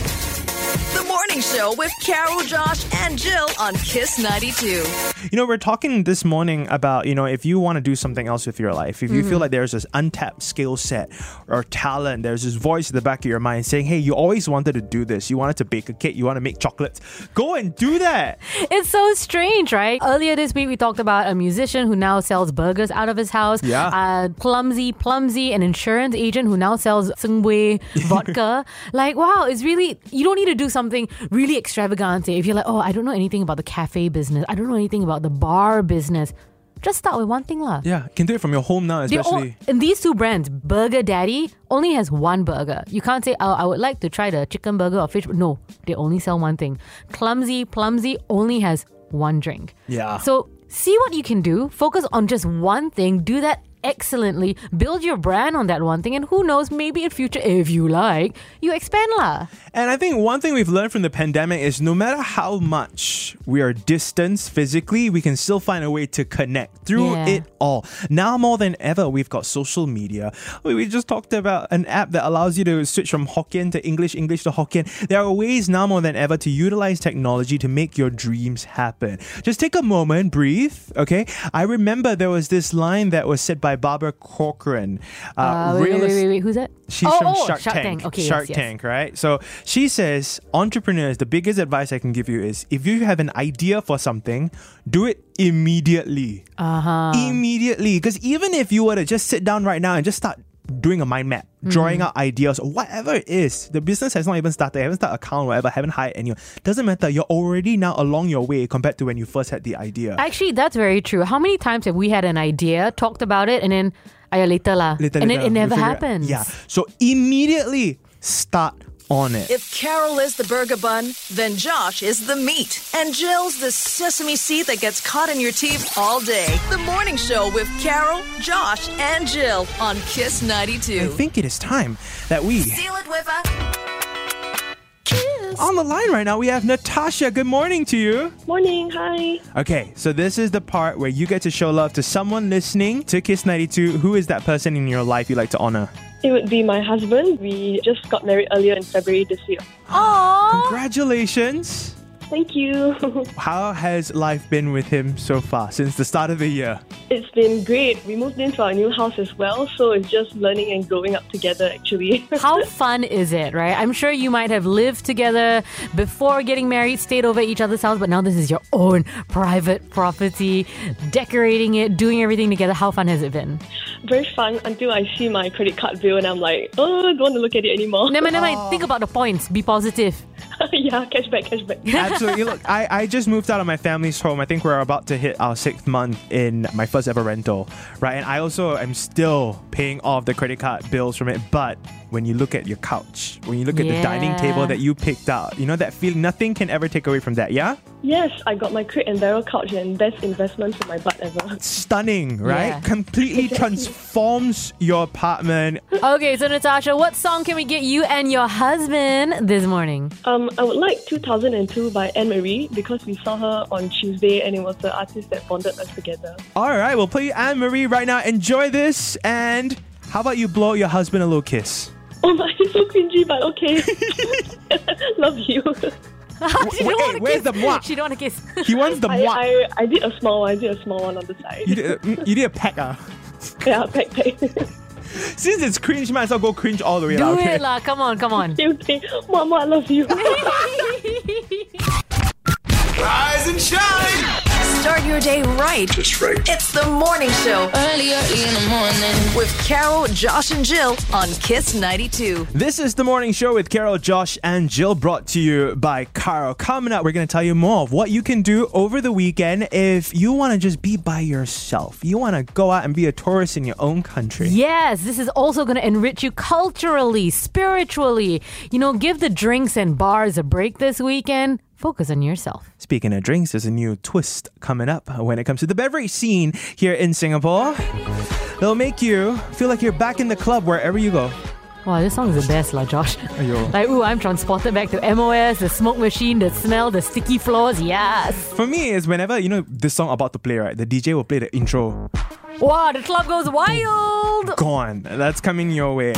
[SPEAKER 2] The morning show with Carol, Josh, and Jill on Kiss 92.
[SPEAKER 4] We're talking this morning about, if you want to do something else with your life, if you feel like there's this untapped skill set or talent, there's this voice at the back of your mind saying, hey, you always wanted to do this. You wanted to bake a cake. You want to make chocolates. Go and do that.
[SPEAKER 5] It's so strange, right? Earlier this week, we talked about a musician who now sells burgers out of his house.
[SPEAKER 4] Yeah.
[SPEAKER 5] Plumsy, an insurance agent who now sells Tsingwei vodka. Like, wow, it's really, you don't need to do something really extravagant. If you're like, I don't know anything about the cafe business, I don't know anything about the bar business, just start with one thing lah.
[SPEAKER 4] Yeah, you can do it from your home now, especially.
[SPEAKER 5] And these two brands, Burger Daddy only has one burger. You can't say, I would like to try the chicken burger or fish. No, they only sell one thing. Plumsy only has one drink.
[SPEAKER 4] Yeah.
[SPEAKER 5] So see what you can do. Focus on just one thing. Do that excellently. Build your brand on that one thing, and who knows, maybe in future, if you like, you expand lah.
[SPEAKER 4] And I think one thing we've learned from the pandemic is no matter how much we are distanced physically, we can still find a way to connect through it all. Now more than ever, we've got social media. We just talked about an app that allows you to switch from Hokkien to English to Hokkien. There are ways now more than ever to utilize technology to make your dreams happen. Just take a moment, breathe, okay? I remember there was this line that was said by Barbara Corcoran.
[SPEAKER 5] Wait, who's that?
[SPEAKER 4] She's from Shark Tank.
[SPEAKER 5] Okay,
[SPEAKER 4] Shark Tank, right? So she says, entrepreneurs, the biggest advice I can give you is if you have an idea for something, do it immediately. Immediately. Because even if you were to just sit down right now and just start doing a mind map, drawing out ideas or whatever it is, the business has not even started, haven't started account, whatever, haven't hired anyone. Doesn't matter. You're already now along your way compared to when you first had the idea.
[SPEAKER 5] Actually, that's very true. How many times have we had an idea, talked about it, and then later lah, and then it never happens?
[SPEAKER 4] Yeah. So immediately start on it.
[SPEAKER 2] If Carol is the burger bun, then Josh is the meat. And Jill's the sesame seed that gets caught in your teeth all day. The morning show with Carol, Josh, and Jill on Kiss 92.
[SPEAKER 4] I think it is time that we
[SPEAKER 2] Seal it with a kiss.
[SPEAKER 4] On the line right now, we have Natasha. Good morning to you.
[SPEAKER 10] Morning, hi.
[SPEAKER 4] Okay, so this is the part where you get to show love to someone listening to Kiss 92. Who is that person in your life you like to honor?
[SPEAKER 10] It would be my husband. We just got married earlier in February this year.
[SPEAKER 5] Aww.
[SPEAKER 4] Congratulations.
[SPEAKER 10] Thank you.
[SPEAKER 4] How has life been with him so far since the start of the year?
[SPEAKER 10] It's been great. We moved into our new house as well, so it's just learning and growing up together actually.
[SPEAKER 5] How fun is it, right? I'm sure you might have lived together before getting married, stayed over at each other's house, but now this is your own private property, decorating it, doing everything together. How fun has it been?
[SPEAKER 10] Very fun until I see my credit card bill and I'm like, oh, I don't want to look at it anymore.
[SPEAKER 5] Never mind. Think about the points. Be positive.
[SPEAKER 10] Yeah, cashback.
[SPEAKER 4] Absolutely. Look, I just moved out of my family's home. I think we're about to hit our 6th month in my first ever rental, right? And I also am still paying off the credit card bills from it. But when you look at your couch, when you look at the dining table that you picked out, you know that feeling, nothing can ever take away from that, yeah?
[SPEAKER 10] Yes, I got my Crate and Barrel couch and best investment for my butt ever.
[SPEAKER 4] Stunning, right?
[SPEAKER 5] Yeah.
[SPEAKER 4] Completely transforms your apartment.
[SPEAKER 5] Okay, so Natasha, what song can we get you and your husband this morning?
[SPEAKER 10] I would like 2002 by Anne-Marie because we saw her on Tuesday and it was the artist that bonded us together.
[SPEAKER 4] All right, we'll play Anne-Marie right now. Enjoy this. And how about you blow your husband a little kiss?
[SPEAKER 10] Oh my, it's so cringy, but okay. Love you.
[SPEAKER 4] Where's the mwah?
[SPEAKER 5] She don't want to kiss.
[SPEAKER 4] He wants the mwah.
[SPEAKER 10] I did a small one. I did a small one on the side.
[SPEAKER 4] You did a peck,
[SPEAKER 10] Yeah, peck.
[SPEAKER 4] Since it's cringe, might as well go cringe all the way.
[SPEAKER 5] Do
[SPEAKER 4] okay?
[SPEAKER 5] it lah. Come on.
[SPEAKER 10] Okay. Mama, I love you.
[SPEAKER 9] Rise and shine.
[SPEAKER 2] Start your day right.
[SPEAKER 9] Just right.
[SPEAKER 2] It's the morning show
[SPEAKER 3] Early in the morning.
[SPEAKER 2] with Carol, Josh, and Jill on Kiss 92.
[SPEAKER 4] This is the morning show with Carol, Josh, and Jill, brought to you by Carol. Coming up, we're going to tell you more of what you can do over the weekend if you want to just be by yourself. You want to go out and be a tourist in your own country.
[SPEAKER 5] Yes, this is also going to enrich you culturally, spiritually. You know, give the drinks and bars a break this weekend. Focus on yourself.
[SPEAKER 4] Speaking of drinks, there's a new twist coming up when it comes to the beverage scene here in Singapore. They'll make you feel like you're back in the club wherever you go.
[SPEAKER 5] Wow, this song is the best, Josh.
[SPEAKER 4] Ayo.
[SPEAKER 5] Like, I'm transported back to MOS, the smoke machine, the smell, the sticky floors. Yes.
[SPEAKER 4] For me, it's whenever, this song about to play, right? The DJ will play the intro.
[SPEAKER 5] Wow, the club goes wild.
[SPEAKER 4] Gone. That's coming your way.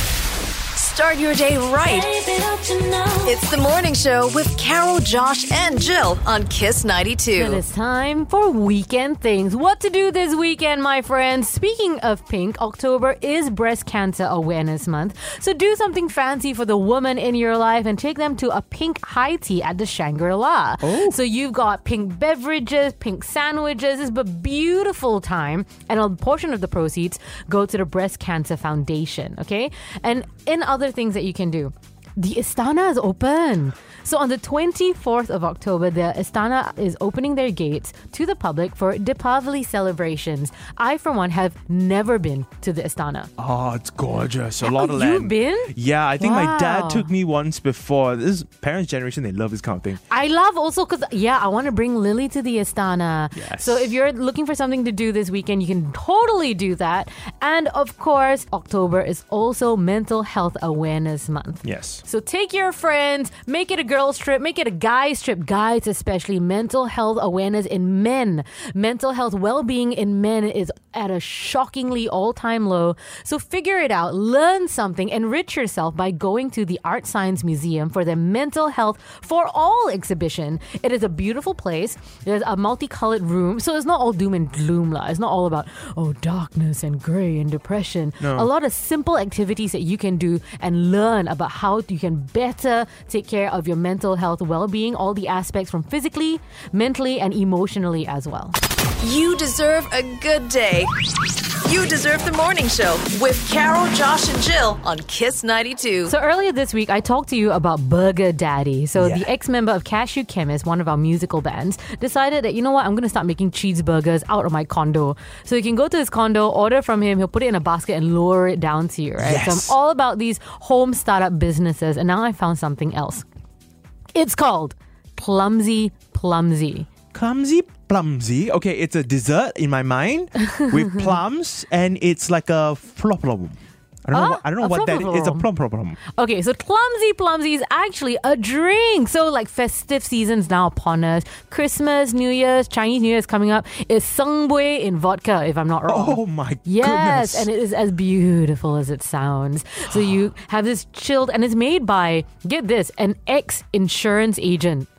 [SPEAKER 2] Start your day right. It's the morning show with Carol, Josh, and Jill on Kiss 92.
[SPEAKER 5] It is time for weekend things. What to do this weekend, my friends? Speaking of pink, October is Breast Cancer Awareness Month. So do something fancy for the woman in your life and take them to a pink high tea at the Shangri-La.
[SPEAKER 4] Oh.
[SPEAKER 5] So you've got pink beverages, pink sandwiches. It's a beautiful time. And a portion of the proceeds go to the Breast Cancer Foundation, okay? And in other things that you can do, the Istana is open. So on the 24th of October, the Istana is opening their gates to the public for Deepavali celebrations. I, for one, have never been to the Istana.
[SPEAKER 4] Oh, it's gorgeous. A lot of land.
[SPEAKER 5] You've been?
[SPEAKER 4] Yeah, I think my
[SPEAKER 5] Wow.
[SPEAKER 4] dad took me once before. This is parents' generation, they love this kind of thing.
[SPEAKER 5] I love also because, I want to bring Lily to the Istana.
[SPEAKER 4] Yes.
[SPEAKER 5] So if you're looking for something to do this weekend, you can totally do that. And of course, October is also Mental Health Awareness Month.
[SPEAKER 4] Yes.
[SPEAKER 5] So take your friends, make it a girls trip, make it a guys trip. Guys, especially mental health awareness in men. Mental health well-being in men is at a shockingly all-time low. So figure it out, learn something, enrich yourself by going to the Art Science Museum for their Mental Health for All exhibition. It is a beautiful place. There's a multicolored room, so it's not all doom and gloom. It's not all about, darkness and grey and depression.
[SPEAKER 4] No.
[SPEAKER 5] A lot of simple activities that you can do and learn about how you can better take care of your mental health well-being, all the aspects from physically, mentally, and emotionally as well.
[SPEAKER 2] You deserve a good day. You deserve the morning show with Carol, Josh, and Jill on Kiss 92.
[SPEAKER 5] So earlier this week, I talked to you about Burger Daddy. So
[SPEAKER 4] Yeah.
[SPEAKER 5] the ex-member of Cashew Chemist, one of our musical bands, decided that, you know what, I'm going to start making cheeseburgers out of my condo. So you can go to his condo, order from him, he'll put it in a basket and lower it down to you, right?
[SPEAKER 4] Yes.
[SPEAKER 5] So I'm all about these home startup businesses. And now I found something else. It's called Plumsy Plumsy.
[SPEAKER 4] Clumsy Plumsy. Okay, it's a dessert in my mind with plums, and it's like a flop-flop. I don't know what that is. It's a plum.
[SPEAKER 5] Okay, so Clumsy Plumsy is actually a drink. So like festive season's now upon us. Christmas, New Year's, Chinese New Year's coming up. It's Sungbui in vodka, if I'm not wrong.
[SPEAKER 4] Oh my
[SPEAKER 5] Yes,
[SPEAKER 4] goodness.
[SPEAKER 5] and it is as beautiful as it sounds. So you have this chilled, and it's made by, get this, an ex-insurance agent.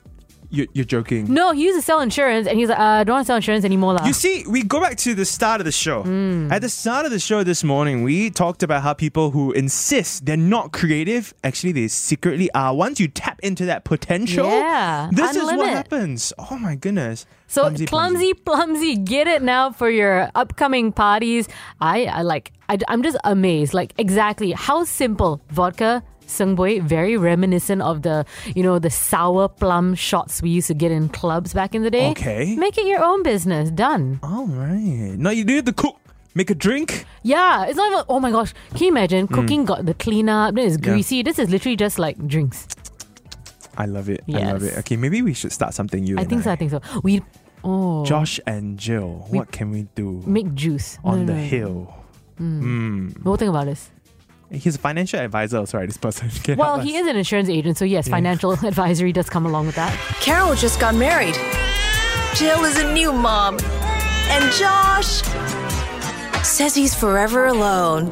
[SPEAKER 4] You're joking.
[SPEAKER 5] No, he used to sell insurance, and he's like, I don't want to sell insurance anymore.
[SPEAKER 4] You see, we go back to the start of the show. At the start of the show this morning, we talked about how people who insist they're not creative, actually they secretly are. Once you tap into that potential, this is what happens. Oh my goodness.
[SPEAKER 5] So Plumsy, get it now for your upcoming parties. I'm just amazed. Like exactly how simple vodka. Sungbui, very reminiscent of the sour plum shots we used to get in clubs back in the day.
[SPEAKER 4] Okay.
[SPEAKER 5] Make it your own business. Done.
[SPEAKER 4] All right. Now you need to cook. Make a drink.
[SPEAKER 5] Yeah. It's not even, oh my gosh. Can you imagine? Cooking got the cleanup. Then it's greasy.
[SPEAKER 4] Yeah.
[SPEAKER 5] This is literally just like drinks.
[SPEAKER 4] I love it.
[SPEAKER 5] Yes.
[SPEAKER 4] I love it. Okay, maybe we should start something new.
[SPEAKER 5] I think so.
[SPEAKER 4] Josh and Jill, what can we do?
[SPEAKER 5] Make juice.
[SPEAKER 4] On the hill.
[SPEAKER 5] We'll think about this.
[SPEAKER 4] He's a financial advisor, sorry, this person.
[SPEAKER 5] Well, he is an insurance agent, so yes, financial advisory does come along with that.
[SPEAKER 2] Carol just got married. Jill is a new mom. And Josh says he's forever alone.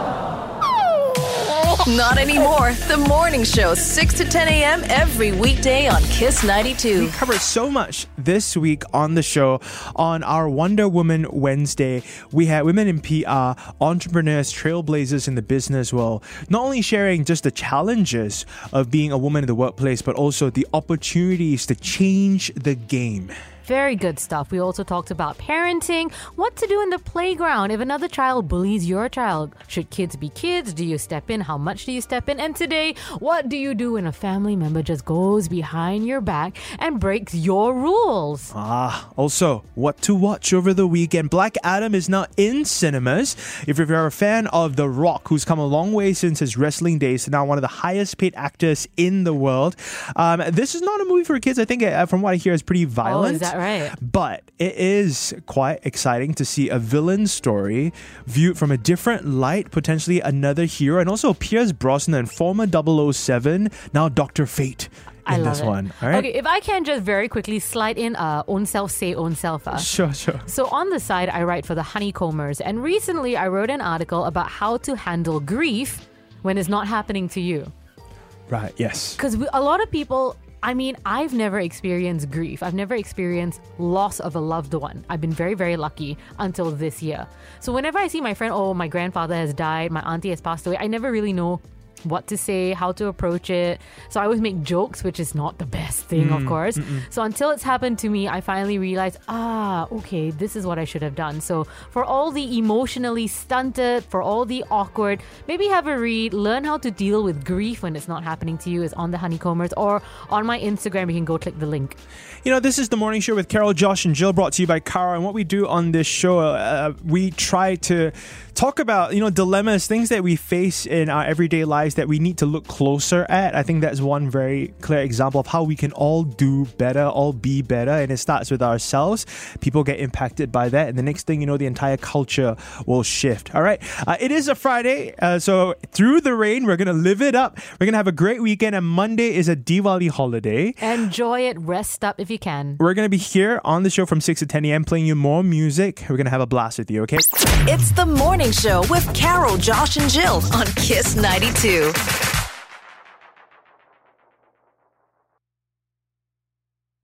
[SPEAKER 2] Not anymore. The Morning Show, 6 to 10 a.m. every weekday on Kiss 92.
[SPEAKER 4] We covered so much this week on the show. On our Wonder Woman Wednesday, we had women in PR, entrepreneurs, trailblazers in the business world, not only sharing just the challenges of being a woman in the workplace, but also the opportunities to change the game.
[SPEAKER 5] Very good stuff. We also talked about parenting, what to do in the playground if another child bullies your child. Should kids be kids? Do you step in? How much do you step in? And today, what do you do when a family member just goes behind your back and breaks your rules?
[SPEAKER 4] Also, what to watch over the weekend. Black Adam is now in cinemas. If you're a fan of The Rock, who's come a long way since his wrestling days, now one of the highest paid actors in the world. This is not a movie for kids. I think, from what I hear, it's pretty violent.
[SPEAKER 5] Oh, is that right?
[SPEAKER 4] But it is quite exciting to see a villain story viewed from a different light, potentially another hero, and also Pierce Brosnan, former 007, now Dr. Fate.
[SPEAKER 5] I love
[SPEAKER 4] this
[SPEAKER 5] it.
[SPEAKER 4] one. All right?
[SPEAKER 5] Okay, if I can just very quickly slide in own self, say own self.
[SPEAKER 4] Sure.
[SPEAKER 5] So on the side, I write for the Honeycombers, and recently I wrote an article about how to handle grief when it's not happening to you.
[SPEAKER 4] Right, yes.
[SPEAKER 5] Because a lot of people... I mean, I've never experienced grief. I've never experienced loss of a loved one. I've been very, very lucky until this year. So whenever I see my friend, my grandfather has died, my auntie has passed away, I never really know what to say, how to approach it. So I always make jokes, which is not the best thing, of course. So until it's happened to me, I finally realized, okay, this is what I should have done. So for all the emotionally stunted, for all the awkward, maybe have a read, learn how to deal with grief when it's not happening to you is on the Honeycombers, or on my Instagram, you can go click the link.
[SPEAKER 4] This is The Morning Show with Carol, Josh, and Jill, brought to you by Kara. And what we do on this show, we try to talk about, dilemmas, things that we face in our everyday lives that we need to look closer at. I think that's one very clear example of how we can all do better, all be better. And it starts with ourselves. People get impacted by that. And the next thing you know, the entire culture will shift. All right. It is a Friday. So through the rain, we're going to live it up. We're going to have a great weekend. And Monday is a Diwali holiday.
[SPEAKER 5] Enjoy it. Rest up if you can.
[SPEAKER 4] We're going to be here on the show from 6 to 10 a.m. playing you more music. We're going to have a blast with you, okay?
[SPEAKER 2] It's The Morning Show with Carol, Josh, and Jill on Kiss 92.